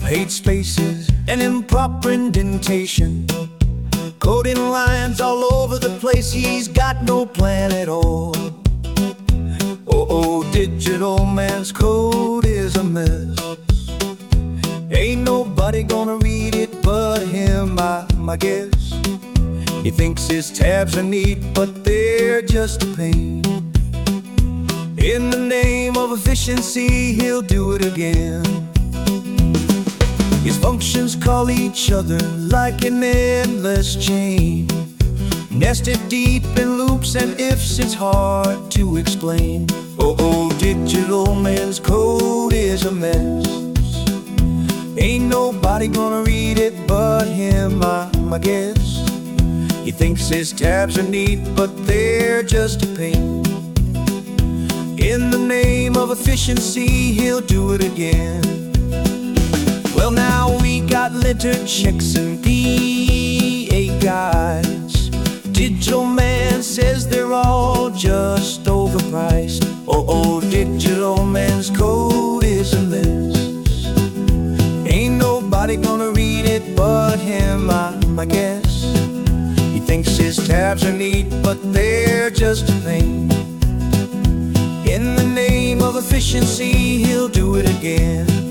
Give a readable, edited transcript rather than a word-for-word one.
Hate spaces and improper indentation, coding lines all over the place. He's got no plan at all. Oh, digital man's code is a mess. Ain't nobody gonna read it but him, I guess. He thinks his tabs are neat, but they're just a pain. In the name of efficiency, he'll do it again. His functions call each other like an endless chain, nested deep in loops and ifs, it's hard to explain. Oh, digital man's code is a mess. Ain't nobody gonna read it but him, I guess. He thinks his tabs are neat, but they're just a pain. In the name of efficiency, he'll do it again. Well, now we got littered checks and DA guides. Digital man says they're all just overpriced. Oh, digital man's code is a mess. Ain't nobody gonna read it but him, I guess. He thinks his tabs are neat, but they're just a pain. In the name of efficiency, he'll do it again.